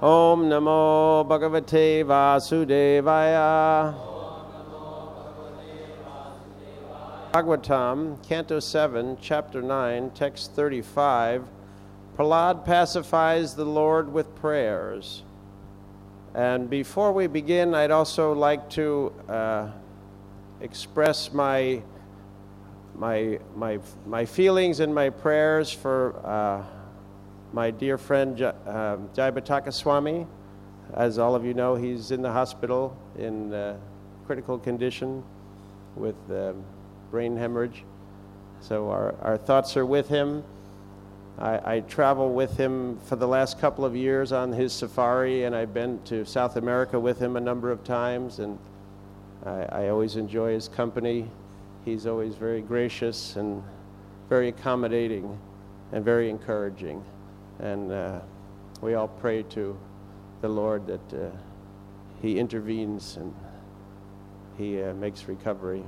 Om Namo Bhagavate Vasudevaya. Bhagavatam, Canto 7, Chapter 9, Text 35. Prahlad pacifies the Lord with prayers. And before we begin, I'd also like to express my feelings and my prayers for my dear friend Jayapataka Swami. As all of you know, he's in the hospital in critical condition with brain hemorrhage. So our thoughts are with him. I travel with him for the last couple of years on his safari, and I've been to South America with him a number of times, and I always enjoy his company. He's always very gracious and very accommodating and very encouraging. And we all pray to the Lord that He intervenes and He makes recovery.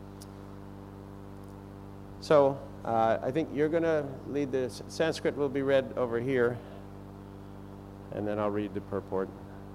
So I think you're going to lead the Sanskrit will be read over here, and then I'll read the purport.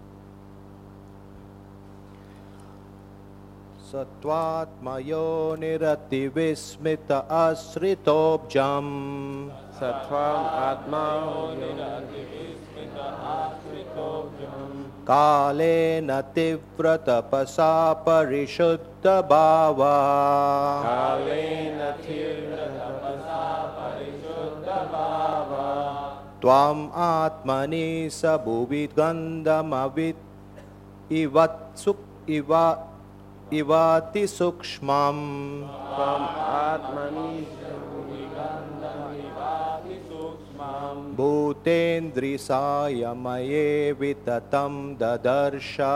Sattvatmayo nirati vismita asritobjam. Sattvam atma nirati vismita asritobjam. Kalena tivra tapasa parishuddha bhava. Kalena tivra tapasa parishuddha bhava. Tvam atmani sabhuvid gandhamavit ivatsuk ivati sukshmam. Tvam atmani sabhuvid gandhamavit ivati sukshmam. Bhutendri sayamaye vitatam dadarsha.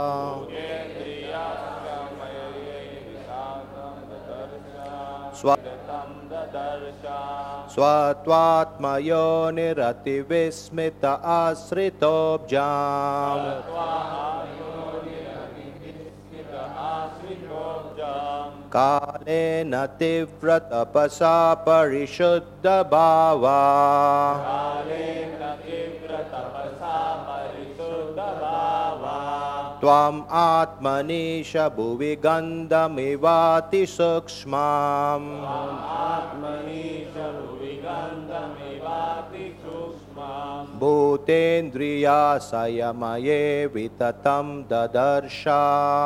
Svatvatmayo nirati vismita asritobjam. Kalena tivra tapasa parishuddha bhava. Tvam atmani shabhuvi gandhamivati sukshmam. Bhutendriya sayamaye vitatam dadarsha.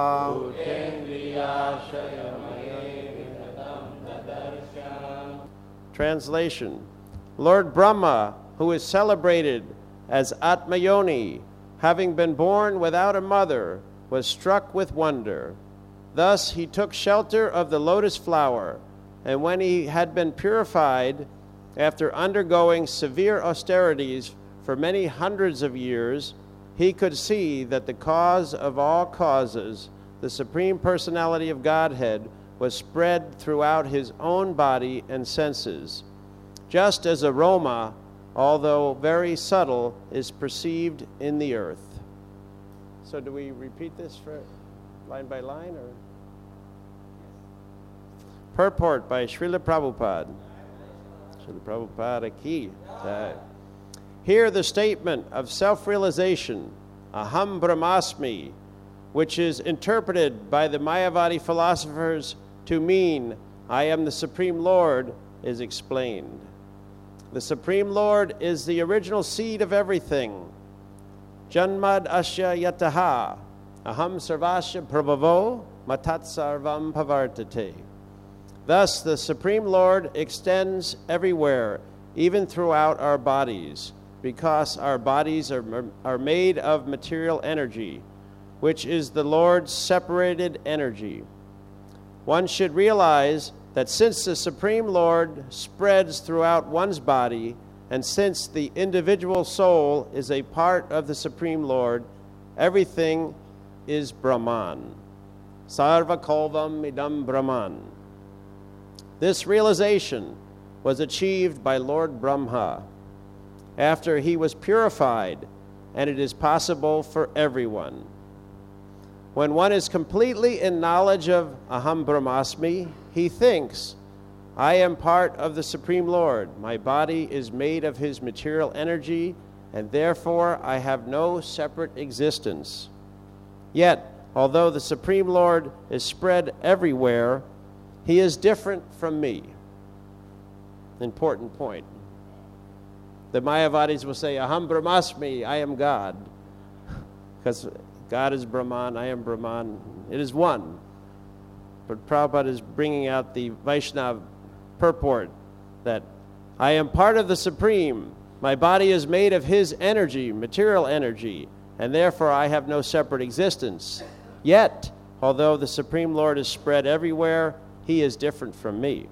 Translation. Lord Brahma, who is celebrated as Atmayoni, having been born without a mother, was struck with wonder. Thus he took shelter of the lotus flower, and when he had been purified, after undergoing severe austerities for many hundreds of years, he could see that the cause of all causes, the Supreme Personality of Godhead, was spread throughout his own body and senses, just as aroma, although very subtle, is perceived in the earth. So do we repeat this for line by line, or? Purport by Srila Prabhupada. Srila Prabhupada ki. Here the statement of self-realization, Aham Brahmasmi, which is interpreted by the Mayavadi philosophers to mean, I am the Supreme Lord, is explained. The Supreme Lord is the original seed of everything. Janmad asya yataha, aham sarvasya prabhavo, matat sarvam pavartate. Thus, the Supreme Lord extends everywhere, even throughout our bodies, because our bodies are made of material energy, which is the Lord's separated energy. One should realize that since the Supreme Lord spreads throughout one's body, and since the individual soul is a part of the Supreme Lord, everything is Brahman. Sarva kalvam idam Brahman. This realization was achieved by Lord Brahma after he was purified, and it is possible for everyone. When one is completely in knowledge of Aham Brahmasmi, he thinks, I am part of the Supreme Lord. My body is made of his material energy, and therefore I have no separate existence. Yet, although the Supreme Lord is spread everywhere, he is different from me. Important point. The Mayavadis will say, Aham Brahmasmi, I am God. Because God is Brahman, I am Brahman. It is one. But Prabhupada is bringing out the Vaishnava purport that I am part of the Supreme. My body is made of his energy, material energy, and therefore I have no separate existence. Yet, although the Supreme Lord is spread everywhere, he is different from me.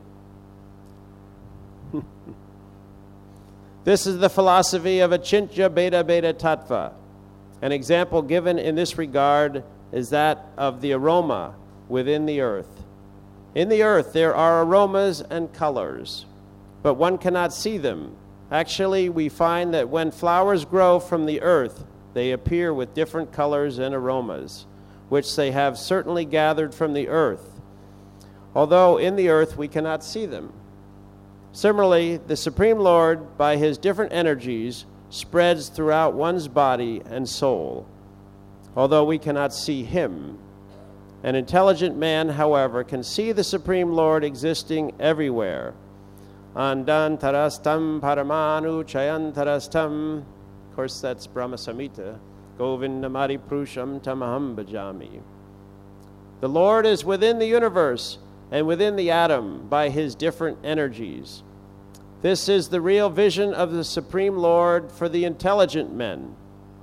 This is the philosophy of Achintya Bheda Bheda Tattva. An example given in this regard is that of the aroma within the earth. In the earth there are aromas and colors, but one cannot see them. Actually, we find that when flowers grow from the earth, they appear with different colors and aromas, which they have certainly gathered from the earth, although in the earth we cannot see them. Similarly, the Supreme Lord, by his different energies, spreads throughout one's body and soul, although we cannot see him. An intelligent man, however, can see the Supreme Lord existing everywhere. Andantarastam paramanu chayantarastam. Of course, that's Brahma Samhita. Govindamari prusham tamaham bhajami. The Lord is within the universe and within the atom by his different energies. This is the real vision of the Supreme Lord for the intelligent men.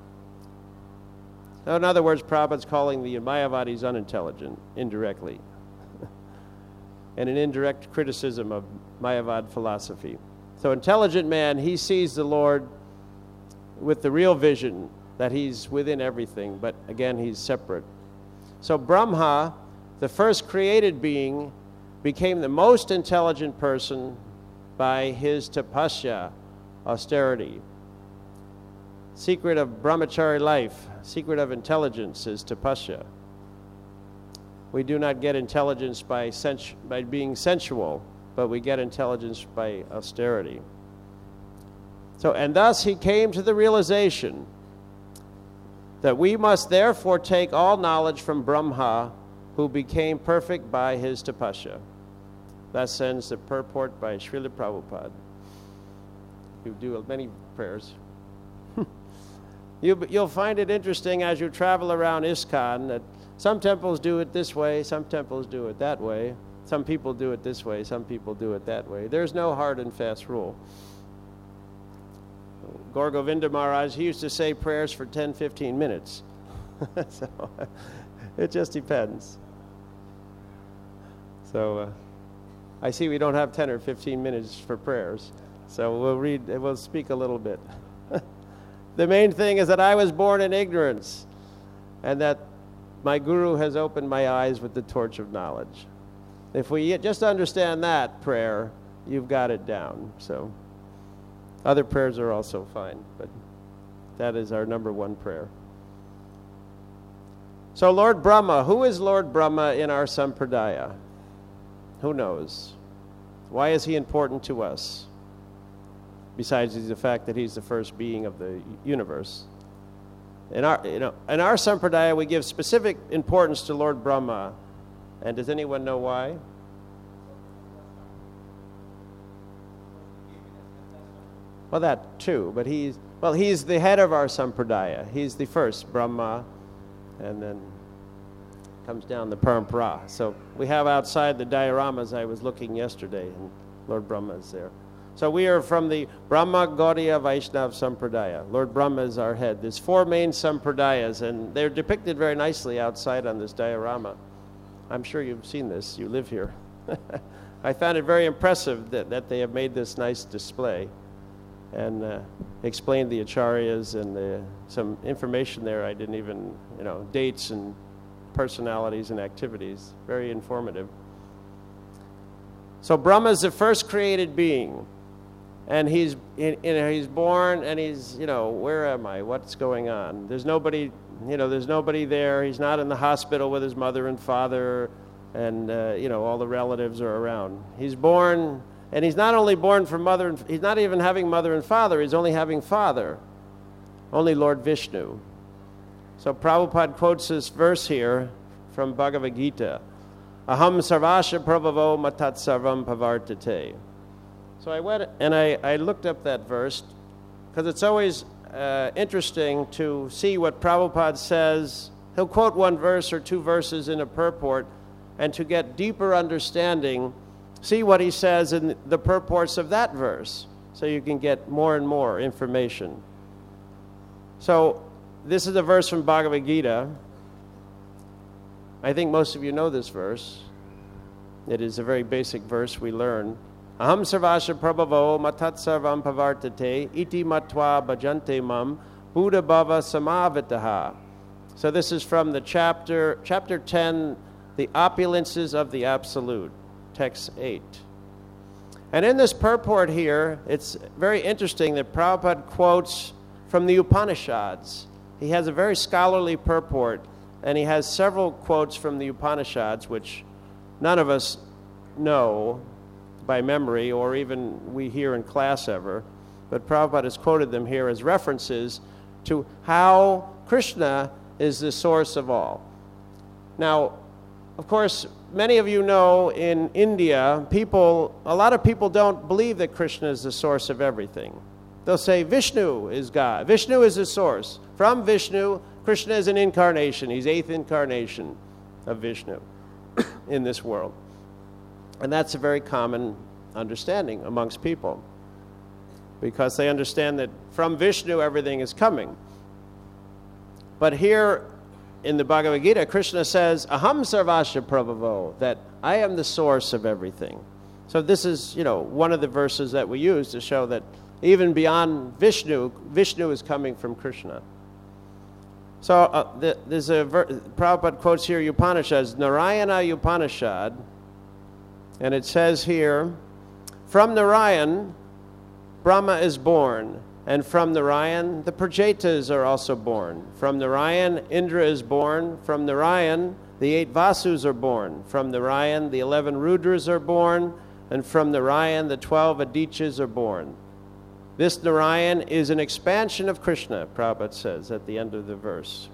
So in other words, Prabhupada's calling the Mayavadis unintelligent, indirectly. And an indirect criticism of Mayavad philosophy. So intelligent man, he sees the Lord with the real vision that he's within everything, but again, he's separate. So Brahma, the first created being, became the most intelligent person by his tapasya, austerity. Secret of brahmachari life, secret of intelligence is tapasya. We do not get intelligence by being sensual, but we get intelligence by austerity. So, and thus he came to the realization that we must therefore take all knowledge from Brahma, who became perfect by his tapasya. Thus ends the purport by Srila Prabhupada. You do many prayers. You'll find it interesting as you travel around ISKCON that some temples do it this way, some temples do it that way. Some people do it this way, some people do it that way. There's no hard and fast rule. Gaur Govinda Maharaj, he used to say prayers for 10, 15 minutes. So it just depends. So I see we don't have 10 or 15 minutes for prayers. So we'll speak a little bit. The main thing is that I was born in ignorance and that my guru has opened my eyes with the torch of knowledge. If we just understand that prayer, you've got it down. So other prayers are also fine, but that is our number one prayer. So Lord Brahma, who is Lord Brahma in our Sampradaya? Who knows? Why is he important to us? Besides the fact that he's the first being of the universe. In our Sampradaya, we give specific importance to Lord Brahma. And does anyone know why? Well, that too, but he's the head of our Sampradaya. He's the first, Brahma, and then comes down the Parampara. So we have outside the dioramas, I was looking yesterday, and Lord Brahma is there. So we are from the Brahma Gaudiya Vaishnava Sampradaya. Lord Brahma is our head. There's 4 main Sampradayas, and they're depicted very nicely outside on this diorama. I'm sure you've seen this. You live here. I found it very impressive that they have made this nice display and explained the acharyas and some information there. I didn't even, dates and personalities and activities. Very informative. So Brahma is the first created being. And he's born, and he's, where am I? What's going on? There's nobody there. He's not in the hospital with his mother and father, and, all the relatives are around. He's born, and he's not only born from he's not even having mother and father, he's only having father. only Lord Vishnu. So Prabhupada quotes this verse here from Bhagavad Gita. Aham sarvasya prabhavo matat sarvam pavartate. So I went and I looked up that verse because it's always interesting to see what Prabhupada says. He'll quote one verse or two verses in a purport, and to get deeper understanding, see what he says in the purports of that verse, so you can get more and more information. So this is a verse from Bhagavad Gita. I think most of you know this verse. It is a very basic verse we learn. Aham sarvasya prabhavo matat sarvam pavartate iti matva bhajante mam buddha bhava samavitaha. So this is from the chapter 10, The Opulences of the Absolute, text 8. And in this purport here, it's very interesting that Prabhupada quotes from the Upanishads. He has a very scholarly purport, and he has several quotes from the Upanishads, which none of us know by memory or even we hear in class ever. But Prabhupada has quoted them here as references to how Krishna is the source of all. Now, of course, many of you know in India, a lot of people don't believe that Krishna is the source of everything. They'll say Vishnu is God. Vishnu is the source. From Vishnu, Krishna is an incarnation. He's eighth incarnation of Vishnu in this world. And that's a very common understanding amongst people, because they understand that from Vishnu everything is coming. But here in the Bhagavad Gita, Krishna says, Aham sarvasya prabhavo, that I am the source of everything. So this is, one of the verses that we use to show that even beyond Vishnu, Vishnu is coming from Krishna. So there's Prabhupada quotes here Upanishads, Narayana Upanishad, and it says here, from Narayan, Brahma is born, and from Narayan, the Prajetas are also born. From Narayan, Indra is born. From Narayan, the 8 Vasus are born. From Narayan, the 11 Rudras are born. And from Narayan, the 12 Adityas are born. This Narayan is an expansion of Krishna, Prabhupada says at the end of the verse.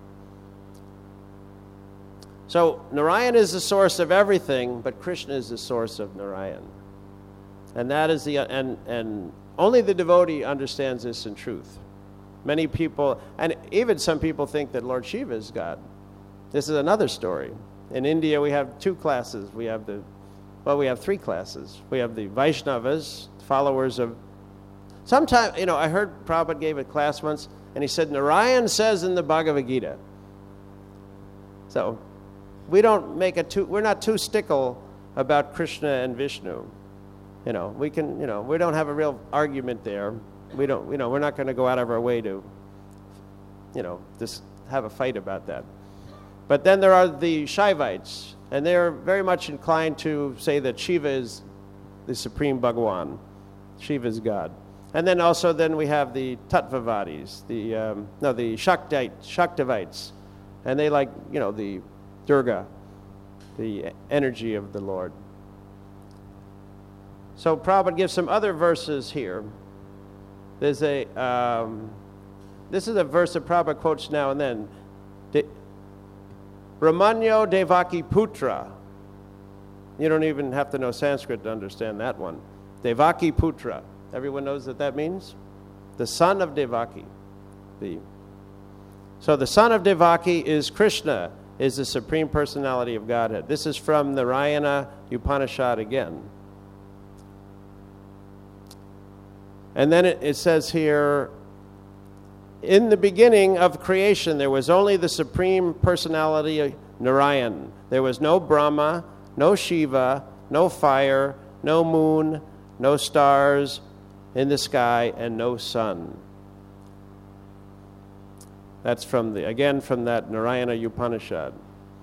So Narayan is the source of everything, but Krishna is the source of Narayan. And that is and only the devotee understands this in truth. Many people, and even some people, think that Lord Shiva is God. This is another story. In India, we have 2 classes. We have 3 classes. We have the Vaishnavas, followers of. Sometimes, I heard Prabhupada gave a class once, and he said, Narayan says in the Bhagavad Gita. So, we're not too stickle about Krishna and Vishnu. We don't have a real argument there. We're not going to go out of our way to, just have a fight about that. But then there are the Shaivites, and they're very much inclined to say that Shiva is the supreme Bhagawan. Shiva is God. And then we have the Tattvavadis, the Shaktivites, and they like, the Durga, the energy of the Lord. So Prabhupada gives some other verses here. There's this is a verse that Prabhupada quotes now and then. Brahmanyo Devaki Putra. You don't even have to know Sanskrit to understand that one. Devaki Putra. Everyone knows what that means? The son of Devaki. So the son of Devaki is Krishna, is the Supreme Personality of Godhead. This is from the Narayana Upanishad again. And then it says here, in the beginning of creation, there was only the Supreme Personality of Narayan. There was no Brahma, no Shiva, no fire, no moon, no stars in the sky, and no sun. That's from that Narayana Upanishad.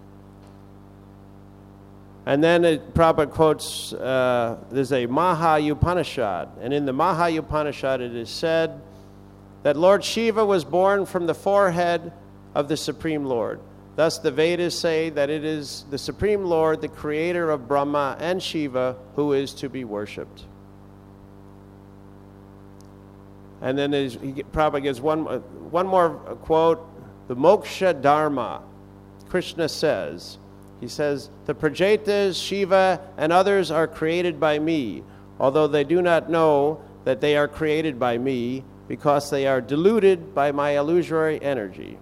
And then Prabhupada quotes, there's a Maha Upanishad. And in the Maha Upanishad it is said that Lord Shiva was born from the forehead of the Supreme Lord. Thus the Vedas say that it is the Supreme Lord, the creator of Brahma and Shiva, who is to be worshipped. And then Prabhupada gives one more quote, the Moksha Dharma. Krishna says, he says, the Prajetas, Shiva, and others are created by me, although they do not know that they are created by me because they are deluded by my illusory energy.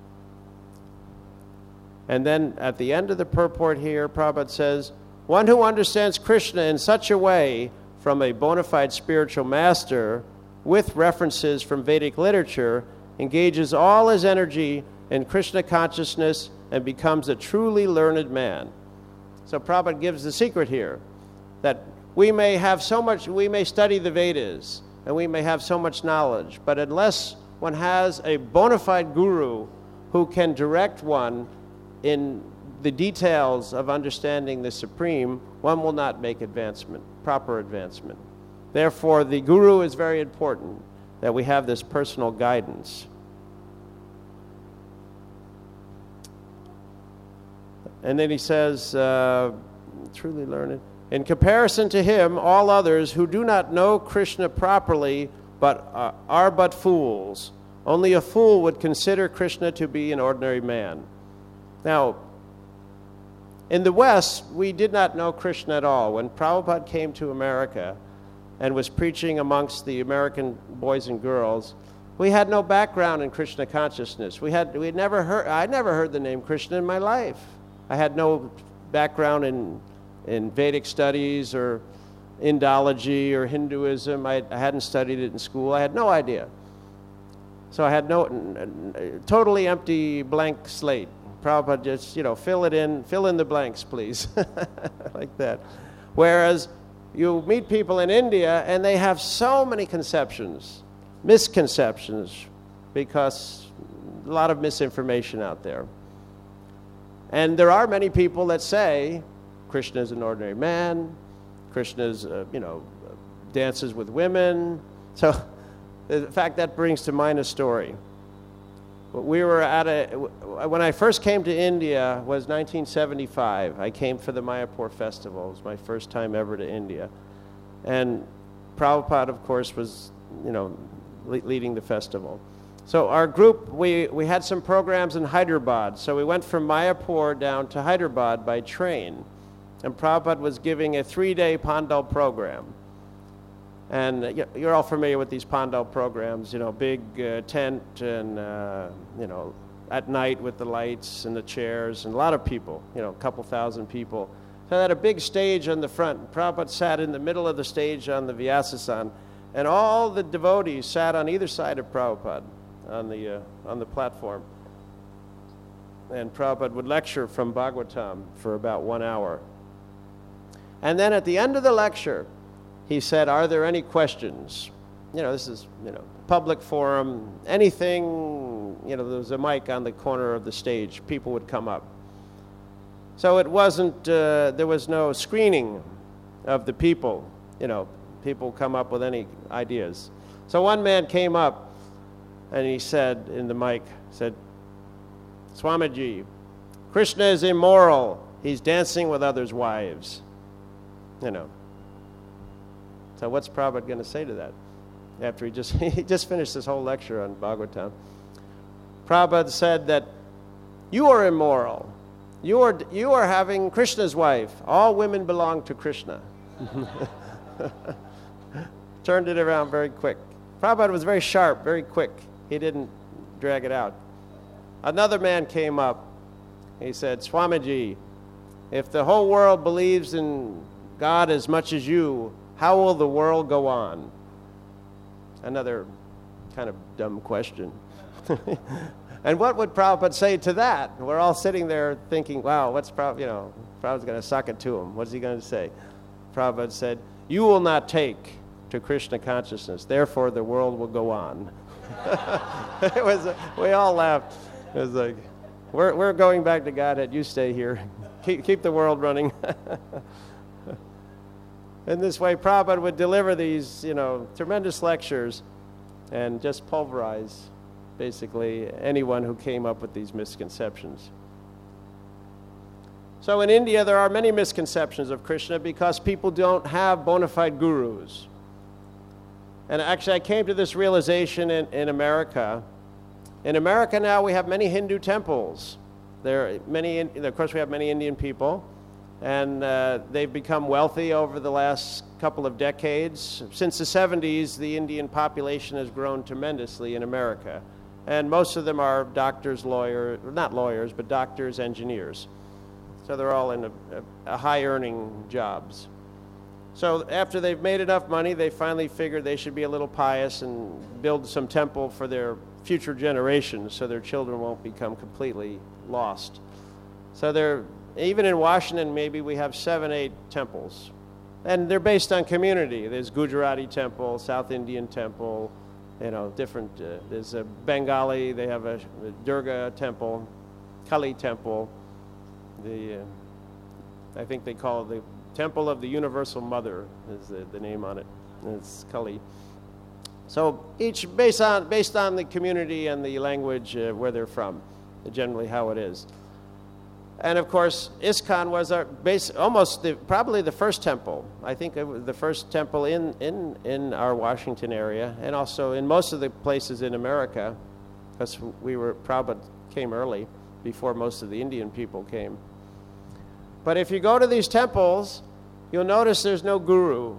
And then at the end of the purport here, Prabhupada says, one who understands Krishna in such a way from a bona fide spiritual master with references from Vedic literature engages all his energy in Krishna consciousness and becomes a truly learned man. So Prabhupada gives the secret here, that we may study the Vedas, and we may have so much knowledge, but unless one has a bona fide guru who can direct one in the details of understanding the Supreme, one will not make proper advancement. Therefore, the guru is very important, that we have this personal guidance. And then he says, truly learned, in comparison to him, all others who do not know Krishna properly but are but fools. Only a fool would consider Krishna to be an ordinary man. Now, in the West, we did not know Krishna at all. When Prabhupada came to America and was preaching amongst the American boys and girls, we had no background in Krishna consciousness. I never heard the name Krishna in my life. I had no background in Vedic studies or Indology or Hinduism. I hadn't studied it in school. I had no idea. So I had totally empty blank slate. Prabhupada just, fill in the blanks, please, like that. Whereas you meet people in India and they have so many misconceptions, because a lot of misinformation out there. And there are many people that say Krishna is an ordinary man, Krishna's, dances with women. So, in fact, that brings to mind a story. We were when I first came to India was 1975. I came for the Mayapur festival. It was my first time ever to India. And Prabhupada, of course, was, leading the festival. So our group, we had some programs in Hyderabad. So we went from Mayapur down to Hyderabad by train. And Prabhupada was giving a 3-day Pandal program. And you're all familiar with these Pandal programs, big tent and, at night with the lights and the chairs and a lot of people, a couple thousand people. So they had a big stage on the front. Prabhupada sat in the middle of the stage on the Vyasasan, and all the devotees sat on either side of Prabhupada on the platform. And Prabhupada would lecture from Bhagavatam for about 1 hour. And then at the end of the lecture, he said, are there any questions? This is, public forum, anything, there was a mic on the corner of the stage. People would come up. So it wasn't, there was no screening of the people. People come up with any ideas. So one man came up and he said in the mic, Swamiji, Krishna is immoral. He's dancing with others' wives. So what's Prabhupada going to say to that after he just finished this whole lecture on Bhagavatam? Prabhupada said that you are immoral. You are having Krishna's wife. All women belong to Krishna. Turned it around very quick. Prabhupada was very sharp, very quick. He didn't drag it out. Another man came up. He said, Swamiji, if the whole world believes in God as much as you, how will the world go on? Another kind of dumb question. And what would Prabhupada say to that? We're all sitting there thinking, wow, what's Prabhupada, Prabhupada's going to suck it to him. What's he going to say? Prabhupada said, you will not take to Krishna consciousness, therefore the world will go on. We all laughed. It was like, we're going back to Godhead, you stay here. Keep the world running. In this way, Prabhupada would deliver these, tremendous lectures and just pulverize, basically, anyone who came up with these misconceptions. So in India, there are many misconceptions of Krishna because people don't have bona fide gurus. And actually, I came to this realization in America. In America now, we have many Hindu temples. There are many, of course, we have many Indian people, and they've become wealthy over the last couple of decades. Since the 70s, the Indian population has grown tremendously in America, and most of them are doctors, lawyers, not lawyers, but doctors, engineers. So they're all in a high-earning jobs. So after they've made enough money, they finally figured they should be a little pious and build some temple for their future generations so their children won't become completely lost. So even in Washington, maybe we have 7, 8 temples. And they're based on community. There's Gujarati temple, South Indian temple, different. There's a Bengali, they have a Durga temple, Kali temple. I think they call it the Temple of the Universal Mother is the name on it. It's Kali. So each based on the community and the language where they're from, generally how it is. And of course, ISKCON was probably the first temple. I think it was the first temple in our Washington area, and also in most of the places in America, because Prabhupada came early, before most of the Indian people came. But if you go to these temples, you'll notice there's no guru.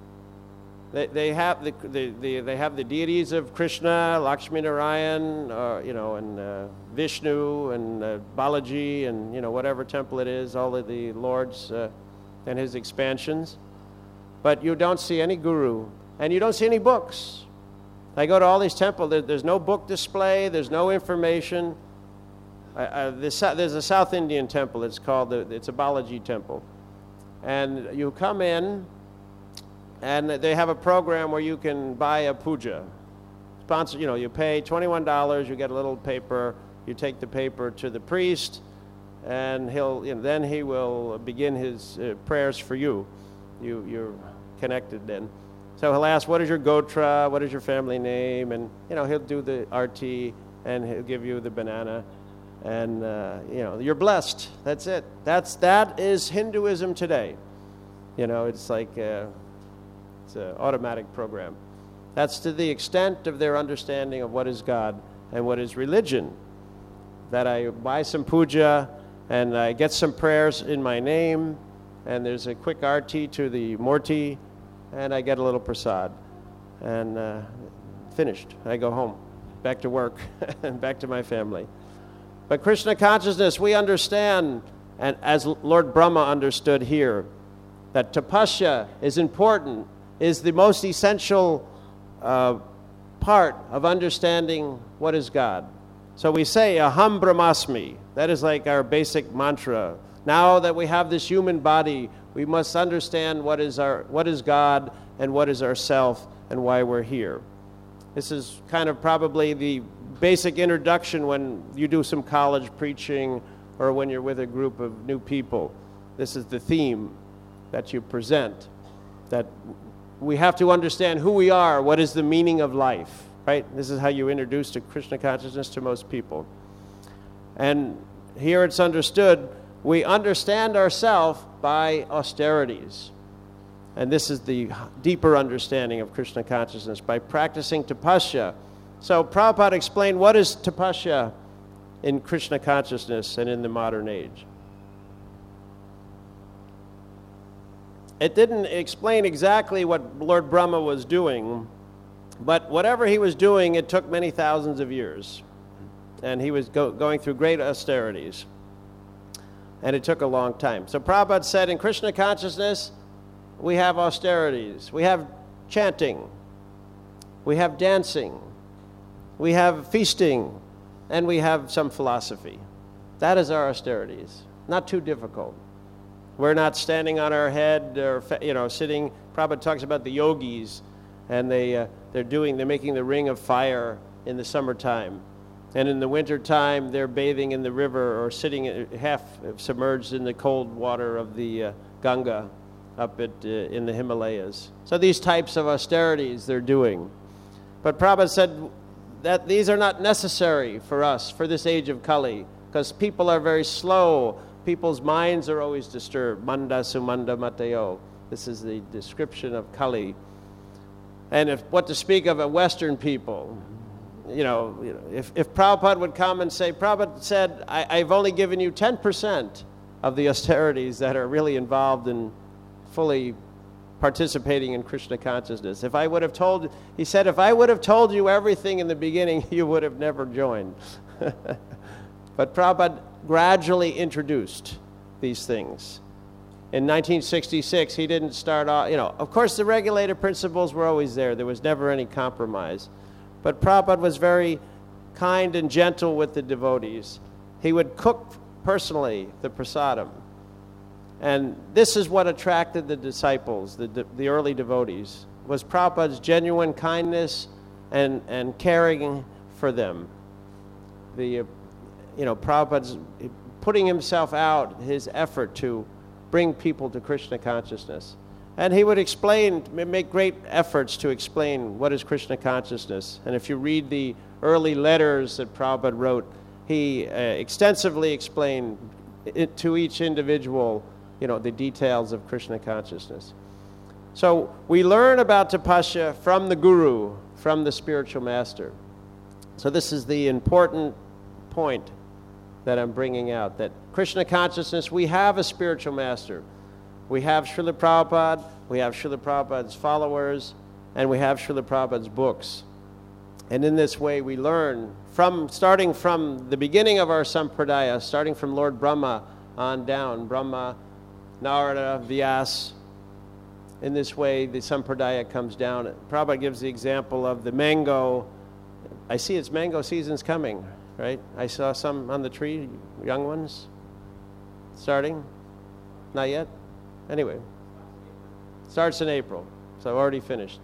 They have the deities of Krishna, Lakshmi Narayan, and Vishnu and Balaji, and whatever temple it is, all of the lords and his expansions. But you don't see any guru, and you don't see any books. I go to all these temples. There's no book display. There's no information. There's a South Indian temple. It's a Balaji temple, and you come in. And they have a program where you can buy a puja. You pay $21, you get a little paper, you take the paper to the priest, and then he will begin his prayers for you. You're connected then. So he'll ask, what is your gotra, what is your family name, and he'll do the arti, and he'll give you the banana, and you're blessed. That's it. That is Hinduism today. It's like it's an automatic program. That's to the extent of their understanding of what is God and what is religion. That I buy some puja and I get some prayers in my name, and there's a quick arti to the Murti, and I get a little prasad. And finished. I go home, back to work, and back to my family. But Krishna consciousness, we understand, and as Lord Brahma understood here, that tapasya is important, is the most essential part of understanding what is God. So we say, Aham Brahmasmi. That is like our basic mantra. Now that we have this human body, we must understand what is God and what is ourself and why we're here. This is kind of probably the basic introduction when you do some college preaching or when you're with a group of new people. This is the theme that you present, that we have to understand who we are, what is the meaning of life, right? This is how you introduce to Krishna consciousness to most people. And here it's understood, we understand ourselves by austerities. And this is the deeper understanding of Krishna consciousness, by practicing tapasya. So Prabhupada explained what is tapasya in Krishna consciousness and in the modern age. It didn't explain exactly what Lord Brahma was doing, but whatever he was doing, it took many thousands of years. And he was going through great austerities. And it took a long time. So Prabhupada said in Krishna consciousness, we have austerities. We have chanting. We have dancing. We have feasting. And we have some philosophy. That is our austerities. Not too difficult. We're not standing on our head or sitting. Prabhupada talks about the yogis, and they're making the ring of fire in the summertime, and in the wintertime they're bathing in the river or sitting half submerged in the cold water of the Ganga up in the Himalayas. So these types of austerities they're doing, but Prabhupada said that these are not necessary for us for this age of Kali, because people are very slow. People's minds are always disturbed. Manda sumanda mateo. This is the description of Kali. And what to speak of a Western people. If Prabhupada would come and say, Prabhupada said, I've only given you 10% of the austerities that are really involved in fully participating in Krishna consciousness. He said, if I would have told you everything in the beginning, you would have never joined. But Prabhupada gradually introduced these things. In 1966, he didn't start off, of course the regulated principles were always there. There was never any compromise. But Prabhupada was very kind and gentle with the devotees. He would cook personally the prasadam. And this is what attracted the disciples, the early devotees, was Prabhupada's genuine kindness and caring for them. Prabhupada's putting himself out, his effort to bring people to Krishna consciousness. And he would make great efforts to explain what is Krishna consciousness. And if you read the early letters that Prabhupada wrote, he extensively explained it to each individual, the details of Krishna consciousness. So we learn about tapasya from the guru, from the spiritual master. So this is the important point that I'm bringing out, that Krishna consciousness, we have a spiritual master. We have Srila Prabhupada, we have Srila Prabhupada's followers, and we have Srila Prabhupada's books. And in this way we learn, starting from the beginning of our sampradaya, starting from Lord Brahma on down, Brahma, Narada, Vyas. In this way the sampradaya comes down. Prabhupada gives the example of the mango. I see it's mango season's coming, right? I saw some on the tree, young ones, starting. Not yet? Anyway, starts in April, so already finished.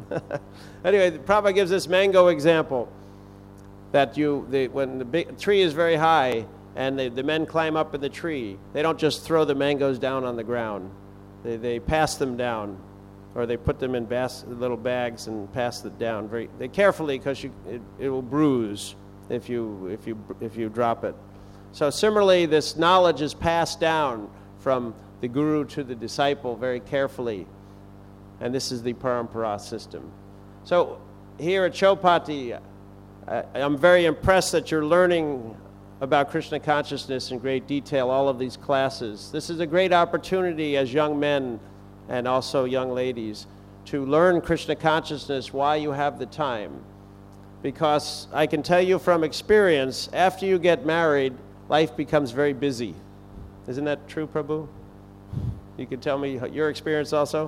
Anyway, Prabhupada gives this mango example that when the big tree is very high and the men climb up in the tree, they don't just throw the mangoes down on the ground. They pass them down, or they put them in little bags and pass it down very carefully, because it will bruise if you drop it. So similarly, this knowledge is passed down from the guru to the disciple very carefully. And this is the parampara system. So here at Chowpatty, I'm very impressed that you're learning about Krishna consciousness in great detail, all of these classes. This is a great opportunity as young men and also young ladies to learn Krishna consciousness while you have the time. Because I can tell you from experience, after you get married, life becomes very busy. Isn't that true, Prabhu? You can tell me your experience also.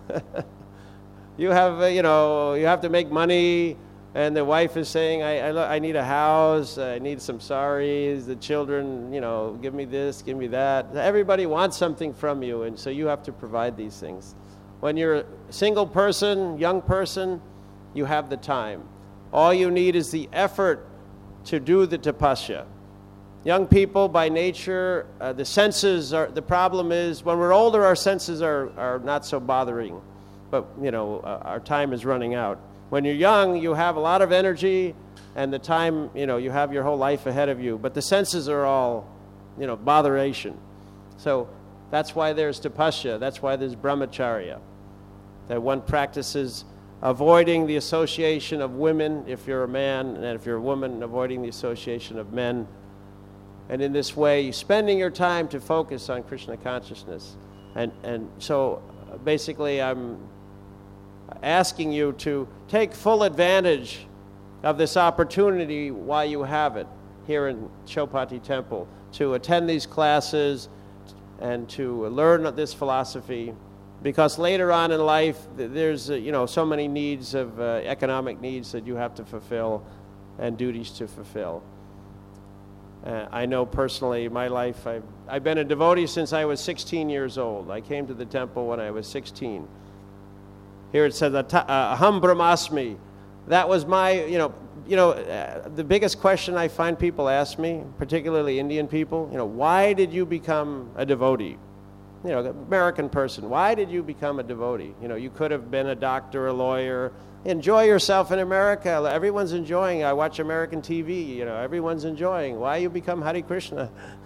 You have to make money, and the wife is saying, I need a house, I need some saris, the children, give me this, give me that. Everybody wants something from you, and so you have to provide these things. When you're a single person, young person, you have the time. All you need is the effort to do the tapasya. Young people, by nature, the problem is, when we're older, our senses are not so bothering. But, our time is running out. When you're young, you have a lot of energy, and the time, you have your whole life ahead of you. But the senses are all, botheration. So that's why there's tapasya. That's why there's brahmacharya. That one practices avoiding the association of women, if you're a man, and if you're a woman, avoiding the association of men. And in this way, spending your time to focus on Krishna consciousness. And so basically I'm asking you to take full advantage of this opportunity while you have it here in Chowpatty Temple, to attend these classes and to learn this philosophy, because later on in life there's so many needs of economic needs that you have to fulfill and duties to fulfill. I know personally, in my life, I've been a devotee since I was 16 years old. I came to the temple when I was 16. Here it says, Aham Brahmasmi. That was my, the biggest question I find people ask me, particularly Indian people, why did you become a devotee? American person, why did you become a devotee? You could have been a doctor, a lawyer. Enjoy yourself in America. Everyone's enjoying. I watch American TV. Everyone's enjoying. Why you become Hare Krishna?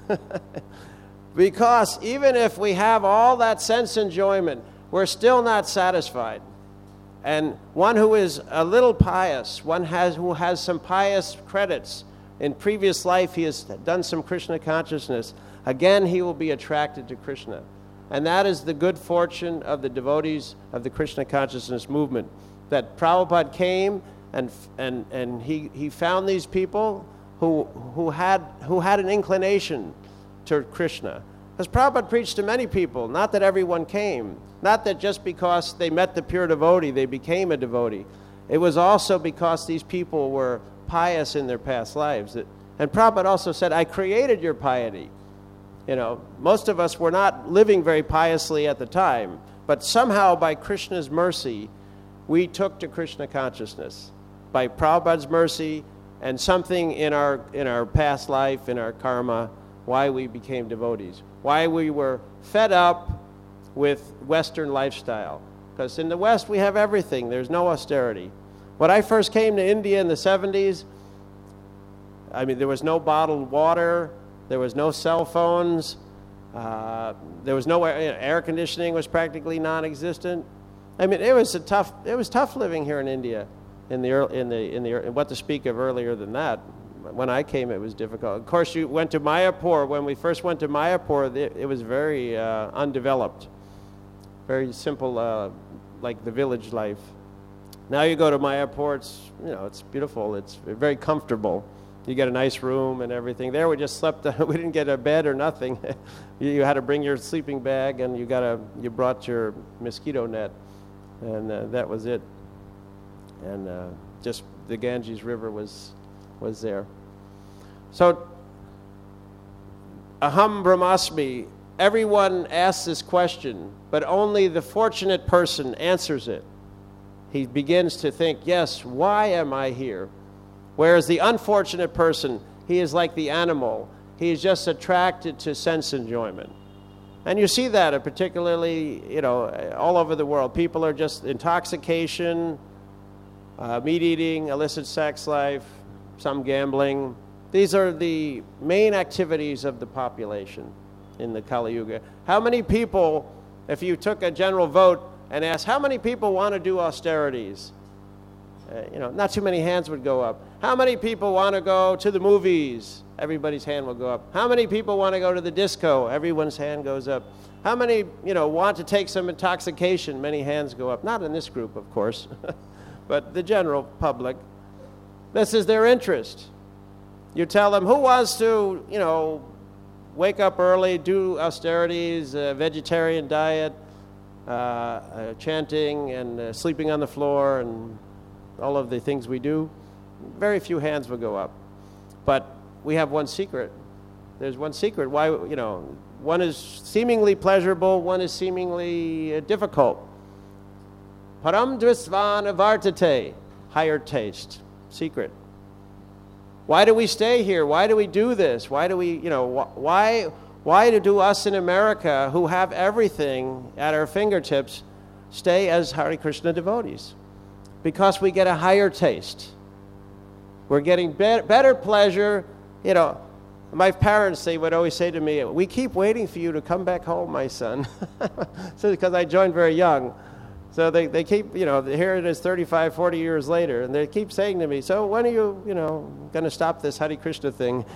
Because even if we have all that sense enjoyment, we're still not satisfied. and one who is a little pious, who has some pious credits. In previous life, he has done some Krishna consciousness. Again, he will be attracted to Krishna. And that is the good fortune of the devotees of the Krishna consciousness movement, that Prabhupada came and he found these people who had an inclination to Krishna. Because Prabhupada preached to many people, not that everyone came, not that just because they met the pure devotee, they became a devotee. It was also because these people were pious in their past lives. And Prabhupada also said, I created your piety. You know, most of us were not living very piously at the time, but somehow by Krishna's mercy, we took to Krishna consciousness. By Prabhupada's mercy and something in our past life, in our karma, why we became devotees. Why we were fed up with Western lifestyle. Because in the West, we have everything. There's no austerity. When I first came to India in the 70s, I mean, there was no bottled water. There was no cell phones. There was no air conditioning was practically non-existent. I mean, it was tough living here in India. What to speak of earlier than that. When I came, it was difficult. Of course, you went to Mayapur. When we first went to Mayapur, it was very undeveloped, very simple, like the village life. Now you go to Mayapur, it's beautiful. It's very comfortable. You get a nice room and everything. There we just slept. We didn't get a bed or nothing. You had to bring your sleeping bag, and you brought your mosquito net, and that was it. And just the Ganges River was there. So, Aham Brahmasmi, everyone asks this question, but only the fortunate person answers it. He begins to think, yes, why am I here? Whereas the unfortunate person, he is like the animal. He is just attracted to sense enjoyment. And you see that particularly, all over the world. People are just intoxication, meat eating, illicit sex life, some gambling. These are the main activities of the population in the Kali Yuga. How many people, if you took a general vote and asked, how many people want to do austerities? Not too many hands would go up. How many people want to go to the movies? Everybody's hand will go up. How many people want to go to the disco? Everyone's hand goes up. How many, want to take some intoxication? Many hands go up. Not in this group, of course, but the general public. This is their interest. You tell them, who wants to, wake up early, do austerities, vegetarian diet, chanting and sleeping on the floor and all of the things we do? Very few hands will go up. But we have one secret. There's one secret. Why, one is seemingly pleasurable, one is seemingly difficult. Param drisvan avartate, higher taste, secret. Why do we stay here? Why do we do this? Why do we, why do us in America, who have everything at our fingertips, stay as Hare Krishna devotees? Because we get a higher taste. We're getting better pleasure. My parents, they would always say to me, we keep waiting for you to come back home, my son. So because I joined very young. So they keep, here it is 35, 40 years later, and they keep saying to me, so when are you, going to stop this Hare Krishna thing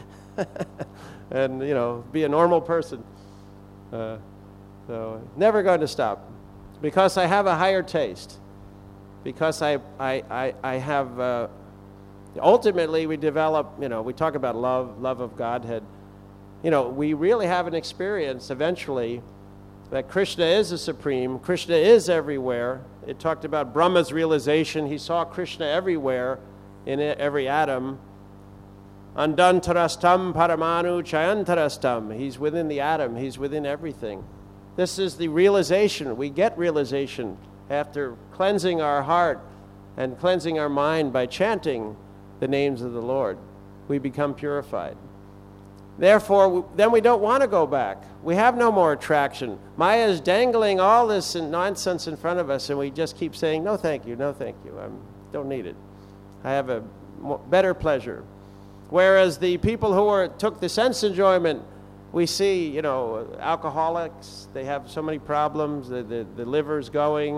and, be a normal person? So never going to stop, because I have a higher taste, because I have, ultimately we develop, we talk about love of Godhead. We really have an experience eventually that Krishna is the supreme, Krishna is everywhere. It talked about Brahma's realization. He saw Krishna everywhere, in every atom. Andantarastam paramanu chayantarastam. He's within the atom. He's within everything. This is the realization. We get realization after cleansing our heart and cleansing our mind by chanting the names of the Lord. We become purified. Therefore, then we don't want to go back. We have no more attraction. Maya is dangling all this nonsense in front of us, and we just keep saying, no, thank you, no, thank you. I don't need it. I have a better pleasure. Whereas the people who took the sense enjoyment, we see, alcoholics, they have so many problems, the liver's going,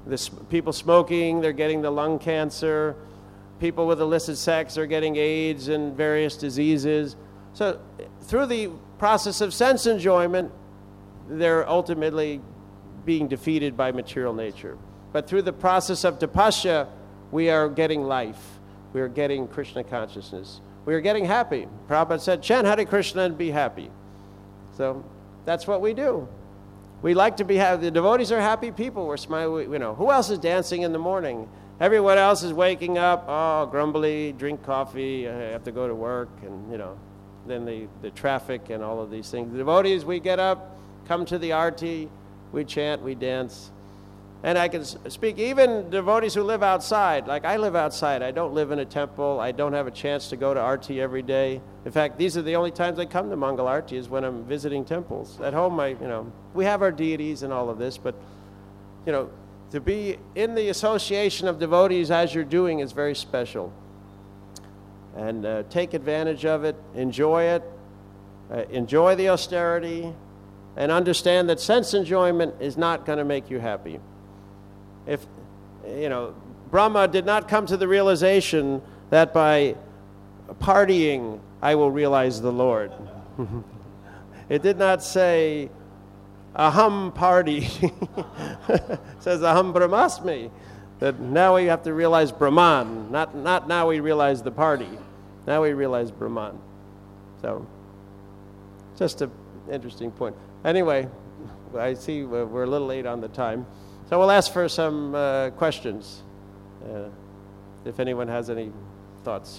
People smoking, they're getting the lung cancer. People with illicit sex are getting AIDS and various diseases. So through the process of sense enjoyment, they're ultimately being defeated by material nature. But through the process of tapasya, we are getting life. We are getting Krishna consciousness. We are getting happy. Prabhupada said, chant Hare Krishna and be happy. So that's what we do. We like to be happy. The devotees are happy people. We're smiling. You know, who else is dancing in the morning? Everyone else is waking up, grumbly, drink coffee, I have to go to work, and, you know, then the traffic and all of these things. The devotees, we get up, come to the arti, we chant, we dance. And I can speak, even devotees who live outside, like I live outside. I don't live in a temple. I don't have a chance to go to arti every day. In fact, these are the only times I come to Mangal Arti is when I'm visiting temples. At home, we have our deities and all of this, but, to be in the association of devotees as you're doing is very special. And take advantage of it, enjoy it, enjoy the austerity, and understand that sense enjoyment is not going to make you happy. If, Brahma did not come to the realization that by partying I will realize the Lord. It did not say, aham party. It says aham brahmasmi. That now we have to realize Brahman. Not now we realize the party. Now we realize Brahman. So, just an interesting point. Anyway, I see we're a little late on the time. So we'll ask for some questions, if anyone has any thoughts.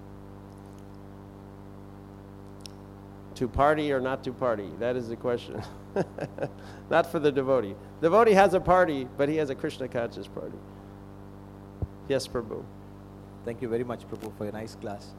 To party or not to party? That is the question. Not for the devotee. The devotee has a party, but he has a Krishna conscious party. Yes, Prabhu. Thank you very much, Prabhu, for your nice class.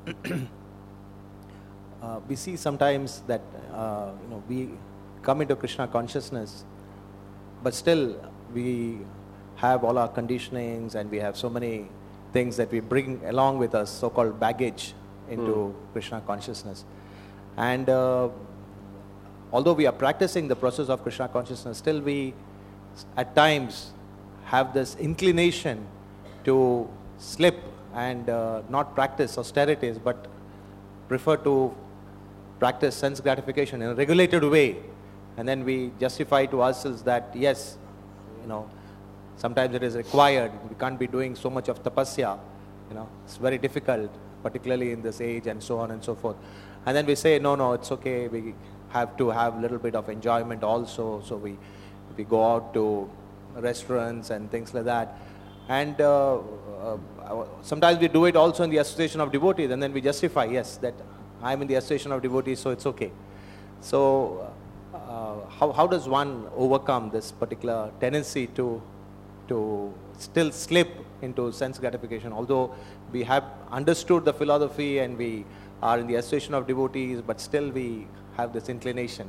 We see sometimes that we come into Krishna consciousness, but still we have all our conditionings and we have so many things that we bring along with us, so-called baggage, into Krishna consciousness. And although we are practicing the process of Krishna consciousness, still we at times have this inclination to slip and not practice austerities, but prefer to practice sense gratification in a regulated way. And then we justify to ourselves that, yes, sometimes it is required. We can't be doing so much of tapasya. It's very difficult, particularly in this age, and so on and so forth. And then we say, no, it's okay. We have to have a little bit of enjoyment also. So we go out to restaurants and things like that. And sometimes we do it also in the association of devotees, and then we justify, yes, that I'm in the association of devotees, so it's okay. So how does one overcome this particular tendency to still slip into sense gratification, although we have understood the philosophy and we are in the association of devotees, but still we have this inclination?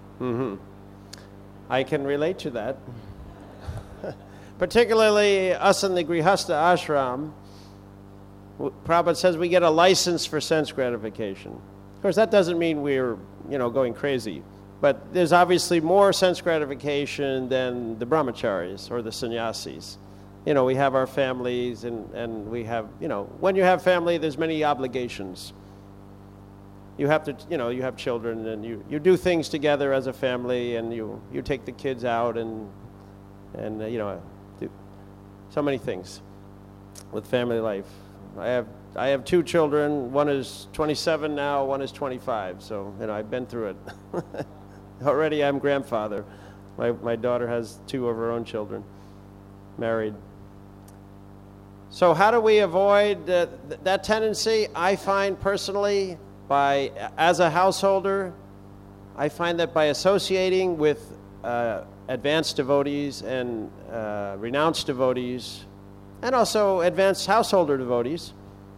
I can relate to that. Particularly us in the Grihastha ashram, Prabhupada says we get a license for sense gratification. Of course, that doesn't mean we're, going crazy. But there's obviously more sense gratification than the brahmacharis or the sannyasis. We have our families and we have, when you have family, there's many obligations. You have to, you have children and you do things together as a family, and you take the kids out and do so many things with family life. I have two children. One is 27 now, one is 25. So, I've been through it. Already I'm grandfather. My daughter has two of her own children, married. So how do we avoid that tendency? I find personally, as a householder, I find that by associating with advanced devotees and renounced devotees, and also advanced householder devotees,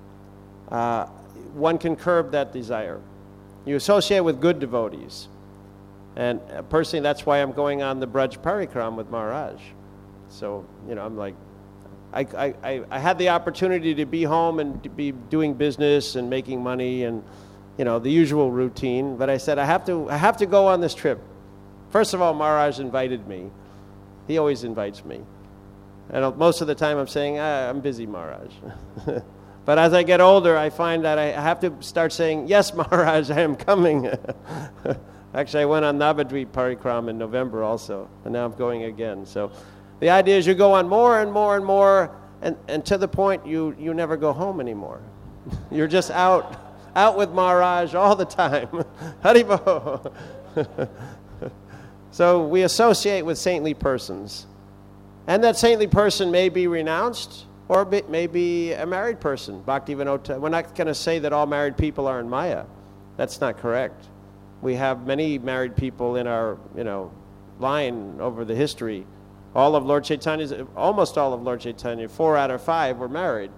one can curb that desire. You associate with good devotees. And personally, that's why I'm going on the Braj Parikram with Maharaj. So, I'm like, I had the opportunity to be home and to be doing business and making money and, the usual routine. But I said, I have to go on this trip. First of all, Maharaj invited me. He always invites me. And most of the time I'm saying, I'm busy, Maharaj. But as I get older, I find that I have to start saying, yes, Maharaj, I am coming. Actually, I went on Navadvip Parikram in November also, and now I'm going again. So the idea is you go on more and more and more, and to the point you never go home anymore. You're just out with Maharaj all the time. Haribo. So we associate with saintly persons. And that saintly person may be renounced, or may be a married person. Bhaktivinoda. We're not going to say that all married people are in Maya. That's not correct. We have many married people in our, line over the history. All of Lord Chaitanya's, almost all of Lord Chaitanya, 4 out of 5 were married.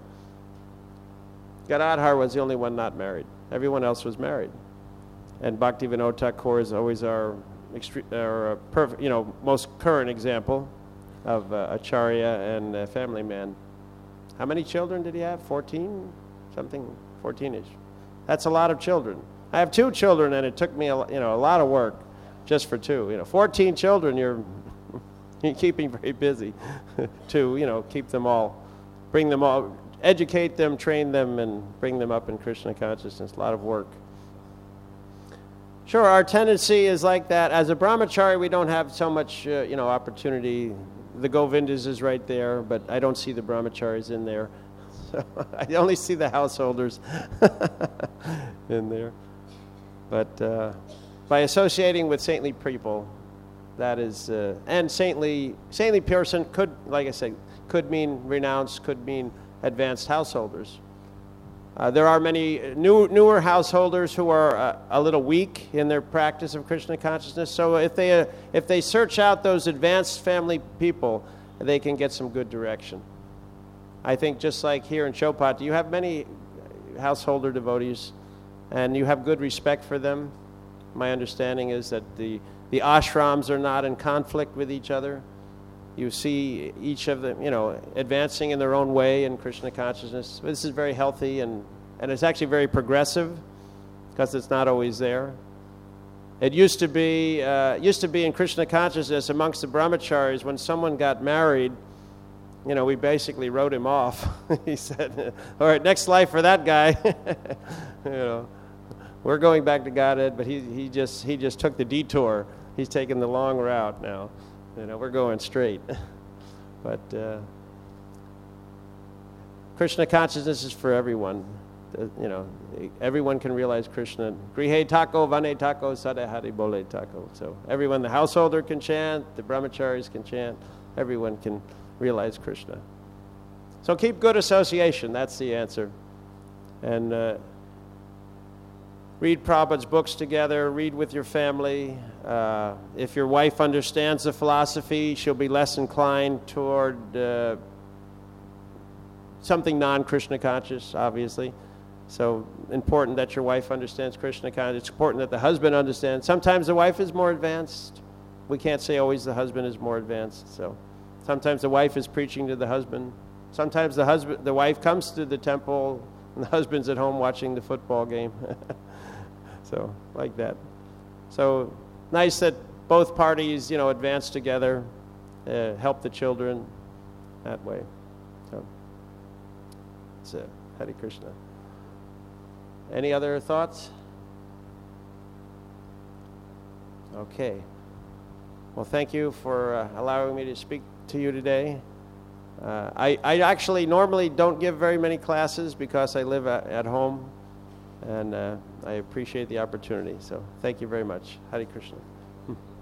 Gadadhar was the only one not married. Everyone else was married. And Bhaktivinoda Thakur is always our perfect, most current example of Acharya and a family man. How many children did he have? 14? Something, 14-ish. That's a lot of children. I have 2 children, and it took me a lot of work just for 2. 14 children, you're keeping very busy to keep them all, bring them all, educate them, train them, and bring them up in Krishna consciousness. A lot of work. Sure, our tendency is like that. As a brahmachari, we don't have so much opportunity. The Govindas is right there, but I don't see the brahmacharis in there. So I only see the householders in there. But by associating with saintly people, that is, and saintly person could, like I said, could mean renounced, could mean advanced householders. There are many newer householders who are a little weak in their practice of Krishna consciousness. So if they search out those advanced family people, they can get some good direction. I think just like here in Chopati, you have many householder devotees, and you have good respect for them. My understanding is that the ashrams are not in conflict with each other. You see each of them, advancing in their own way in Krishna consciousness. This is very healthy, and it's actually very progressive because it's not always there. It used to be in Krishna consciousness amongst the brahmacharis, when someone got married, we basically wrote him off. He said, all right, next life for that guy. We're going back to Godhead, but he just took the detour. He's taking the long route now. We're going straight. But Krishna consciousness is for everyone. Everyone can realize Krishna. Grihe tako, vane tako, sadehari bole tako. So everyone, the householder can chant, the brahmacharis can chant, everyone can realize Krishna. So keep good association, that's the answer. And read Prabhupada's books together, read with your family. If your wife understands the philosophy, she'll be less inclined toward something non-Krishna conscious, obviously. So important that your wife understands Krishna conscious. It's important that the husband understands. Sometimes the wife is more advanced. We can't say always the husband is more advanced. So sometimes the wife is preaching to the husband. Sometimes the wife comes to the temple, and the husband's at home watching the football game. So, like that. So, nice that both parties, advance together, help the children that way. So, it's Hare Krishna. Any other thoughts? Okay. Well, thank you for allowing me to speak to you today. I actually normally don't give very many classes because I live at home. And I appreciate the opportunity. So thank you very much. Hare Krishna.